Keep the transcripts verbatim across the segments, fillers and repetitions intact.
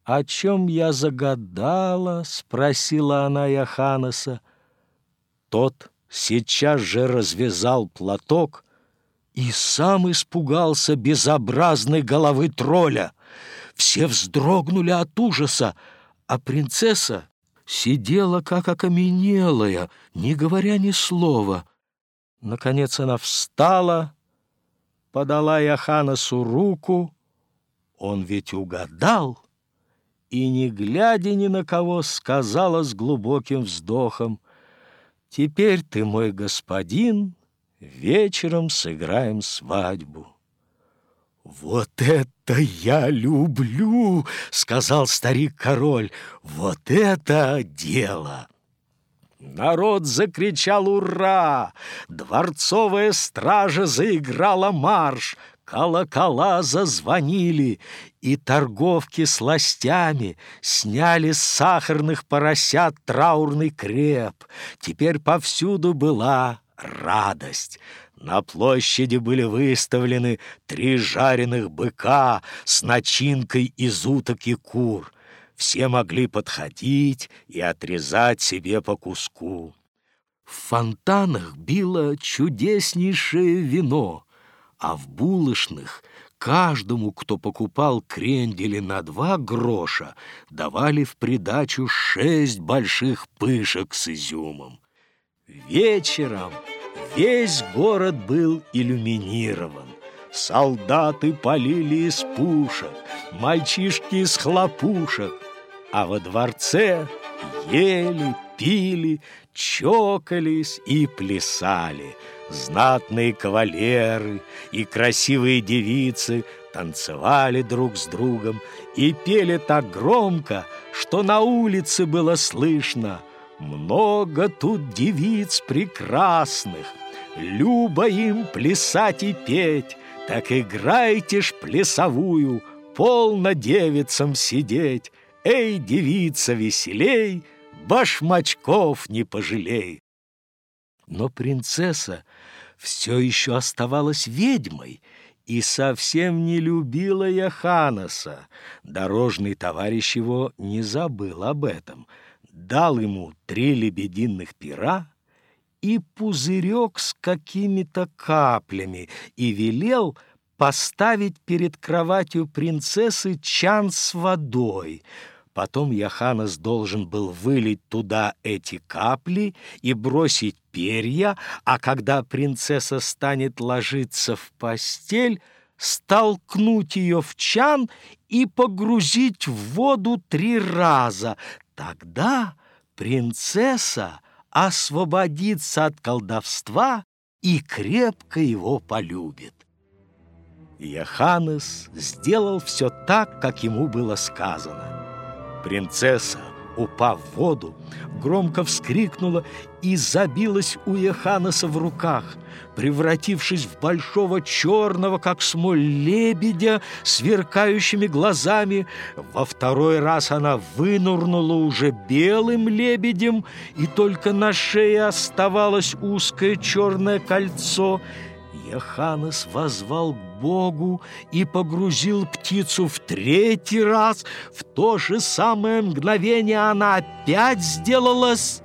«О чем я загадала?» — спросила она Йоханнеса. Тот сейчас же развязал платок и сам испугался безобразной головы тролля. Все вздрогнули от ужаса, а принцесса сидела как окаменелая, не говоря ни слова. Наконец она встала, подала Йоханнесу руку. Он ведь угадал и, не глядя ни на кого, сказала с глубоким вздохом: «Теперь ты мой господин, вечером сыграем свадьбу». «Вот это я люблю!» — сказал старик-король. «Вот это дело!» Народ закричал «Ура!», дворцовая стража заиграла марш, колокола зазвонили, и торговки сластями сняли с сахарных поросят траурный креп. Теперь повсюду была радость. На площади были выставлены три жареных быка с начинкой из уток и кур. Все могли подходить и отрезать себе по куску. В фонтанах било чудеснейшее вино, а в булочных каждому, кто покупал крендели на два гроша, давали в придачу шесть больших пышек с изюмом. Вечером весь город был иллюминирован. Солдаты полили из пушек, мальчишки из хлопушек, а во дворце ели, пили, чокались и плясали. Знатные кавалеры и красивые девицы танцевали друг с другом и пели так громко, что на улице было слышно: «Много тут девиц прекрасных, любо им плясать и петь, так играйте ж плясовую, полно девицам сидеть. Эй, девица, веселей, башмачков не пожалей». Но принцесса все еще оставалась ведьмой и совсем не любила Йоханнеса. Дорожный товарищ его не забыл об этом, дал ему три лебединых пера и пузырек с какими-то каплями и велел поставить перед кроватью принцессы чан с водой. Потом Йоханнес должен был вылить туда эти капли и бросить перья, а когда принцесса станет ложиться в постель, столкнуть ее в чан и погрузить в воду три раза. Тогда принцесса освободится от колдовства и крепко его полюбит. Йоханнес сделал все так, как ему было сказано. Принцесса, упав в воду, громко вскрикнула и забилась у Йоханнеса в руках, превратившись в большого черного, как смоль, лебедя, сверкающими глазами. Во второй раз она вынурнула уже белым лебедем, и только на шее оставалось узкое черное кольцо. Йоханнес воззвал к Богу и погрузил птицу в третий раз. В то же самое мгновение она опять сделалась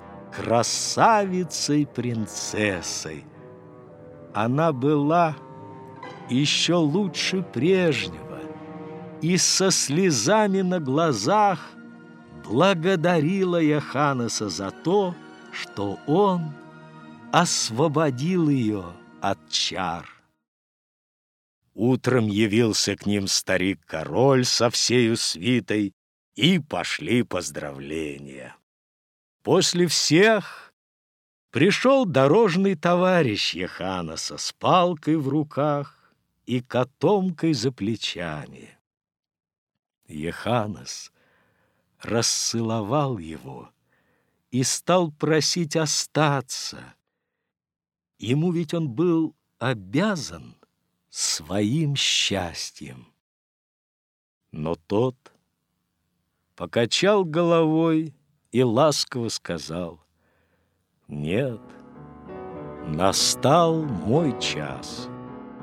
красавицей-принцессой. Она была еще лучше прежнего и со слезами на глазах благодарила Йоханнеса за то, что он освободил ее от чар. Утром явился к ним старик-король со всею свитой, и пошли поздравления. После всех пришел дорожный товарищ Йоханнеса с палкой в руках и котомкой за плечами. Йоханнес расцеловал его и стал просить остаться. Ему ведь он был обязан своим счастьем. Но тот покачал головой и ласково сказал: «Нет, настал мой час.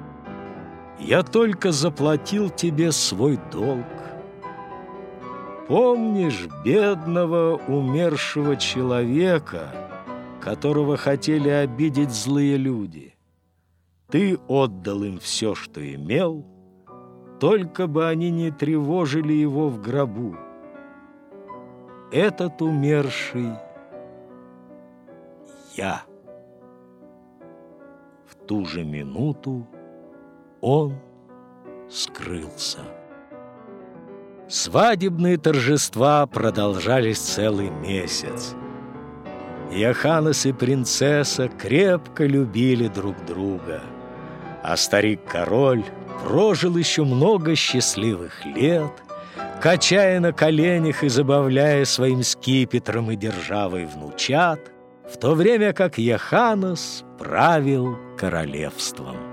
Я только заплатил тебе свой долг. помнишь бедного умершего человека, которого хотели обидеть злые люди? Ты отдал им все, что имел, только бы они не тревожили его в гробу. Этот умерший я. В ту же минуту он скрылся. Свадебные торжества продолжались целый месяц. Иоханнес и принцесса крепко любили друг друга, а старик-король прожил еще много счастливых лет, качая на коленях и забавляя своим скипетром и державой внучат, в то время как Иоханнес правил королевством.